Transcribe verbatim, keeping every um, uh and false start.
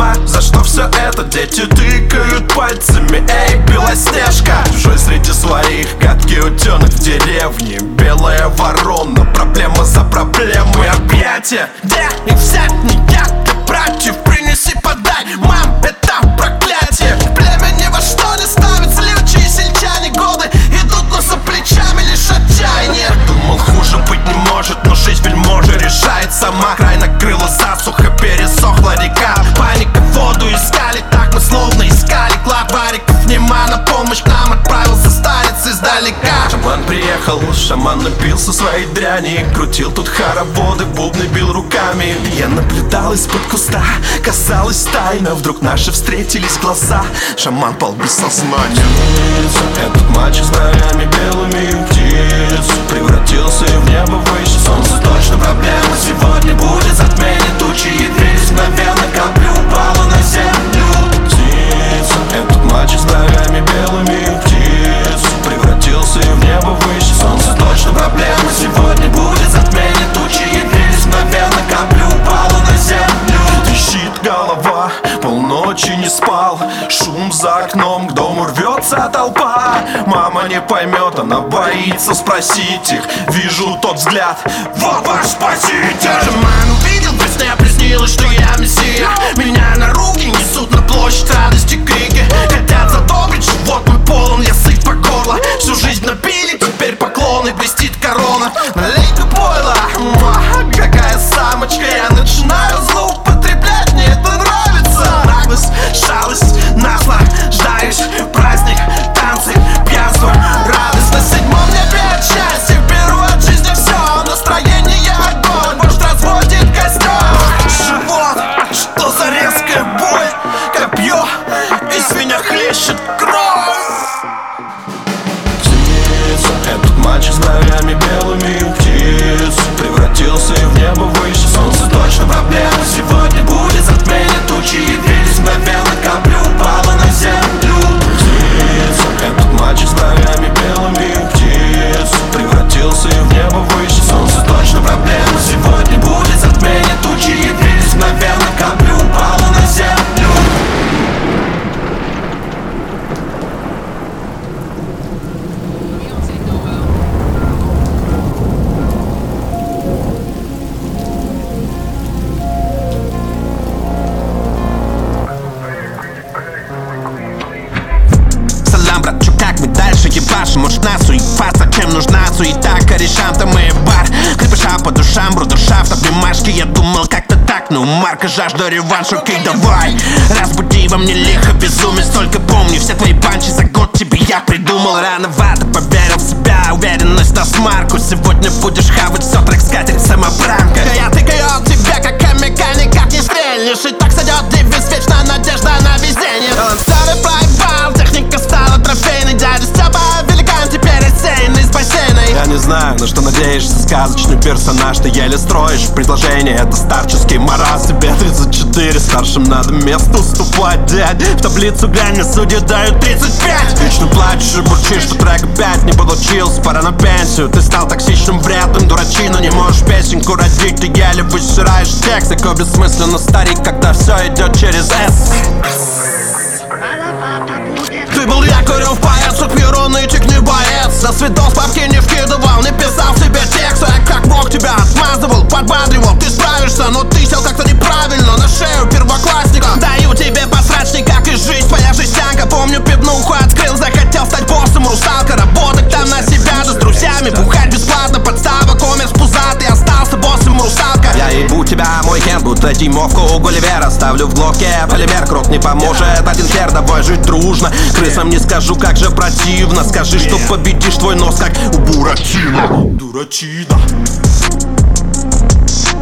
Мама, за что все это? Дети тыкают пальцами. Эй, Белоснежка, чужой среди своих, гадкий утенок в деревне, белая ворона, проблема за проблемой. Объятия, где их взять? Никак, братьев принеси, подай. Мам, это проклятие. Племя ни во что не ставит, сливчие сельчане. Годы идут, но за плечами лишь отчаяние. Думал, хуже быть не может, но жизнь вельможа решает сама. Край накрыла засуха, пересохла река. Паника, воду искали, так мы словно искали клад вариков. Нема, на помощь к нам отправился старец издалека. Шаман приехал, шаман напился своей дряни, крутил тут хороводы, бубны бил руками. Я наблюдал из-под куста, казалось тайно. Вдруг наши встретились глаза. Шаман пал без сознания. Этот мальчик с бровями белыми, птиц, превратился в небо выше. Солнце точно проблема. Сегодня будет затмение. Тучи явились мгновенно, капля упала на землю. Птица, этот мальчик с бровями белыми, птиц, превратился в небо выше. Солнце точно проблема. Сегодня будет затмение. Тучи явились мгновенно, капля упала на землю. Трещит голова, полночи не спал. Шум за окном, к дому рвется толпа. Мама не поймет, она боится спросить их. Вижу тот взгляд, вот ваш спаситель. Шаман увидел, во сне приснилось, что я мессия. Меня на руки несут на площадь, радости, крики. Хотят задобрить, живот мой полон, я сыт по горло. Всю жизнь напили, теперь поклоны, блестит корона. Налей-ка бойла, какая самочка. Я начинаю злоупотреблять, мне это нравится. Наглость, шалость, наслаждаюсь. Праздник, танцы, пьянство, радость. На седьмом небе от счастья беру от жизни все. Настроение огонь, вождь разводит костер. Живот, что за резкая боль. Копье, из меня хлещет кровь. Птица, этот мальчик с бровями белыми, птиц, превратился в небо выше. Солнце точно проблема. Сегодня будет затмение. Тучи явились мгновенно, капля упала на землю. Птица, этот мальчик с бровями белыми, птиц, превратился в небо выше. Солнце точно проблема. Сегодня будет затмение. Тучи явились мгновенно, капля упала на землю. Может на суефа, зачем нужна суета? Корешам-то мы бар, крепыша по душам, брудершафт, обнимашки. Я думал как-то так, но Марка жажда реванш. Окей, давай, разбуди во мне лихо безумец. Только помни, все твои панчи за год тебе я придумал. Рановато поверил в себя, уверенность на смарку. Сегодня будешь хавать все, трек скатерть самобранка. Я тыкаю тебя, как хомяка, никак не стрельнешь. И так сойдет девиз, вечная надежда на везение. Талантливый плейбал, техника стала трофейной. Дядя Степа, великан, теперь рассеянный с бассейной. Я не знаю, на что надеешься, сказочный персонаж. Ты еле строишь предложение, это старческий маразм. Тебе тридцать четыре, старшим надо место уступать, дядь. В таблицу глянь, судьи дают тридцать пять. Вечно плачешь и бурчишь, что трек опять не получился. Пора на пенсию, ты стал токсичным, вредным, дурачина. Не можешь песенку родить, ты еле высираешь текст. Такой бессмысленно старик, когда все идет через «С». Ты был якорем в поэт, суть миру, нытик не боец. На свидос папки не вкидывал, не писал себе текст. Я как мог тебя отмазывал, подбадривал. Ты справишься, но ты сел как-то неправильно на шею первоклассника. Даю тебе посрачник, как и жизнь, твоя жестянка. Помню, пивнуху открыл, захотел стать боссом. Русалка, работать там на себя же с друзьями. Бухать бесплатно, подстава, коммерс пузатый. Остался боссом, русалка. Я ебу тебя, мой хен, будто зимовку у Гулливера. Ставлю в глотке полимер, круг не поможет. Один хер, давай жить дружно. Крысам не скажу, как же противно. Скажи, что победишь твой нос, как у Буратино. Дурачина.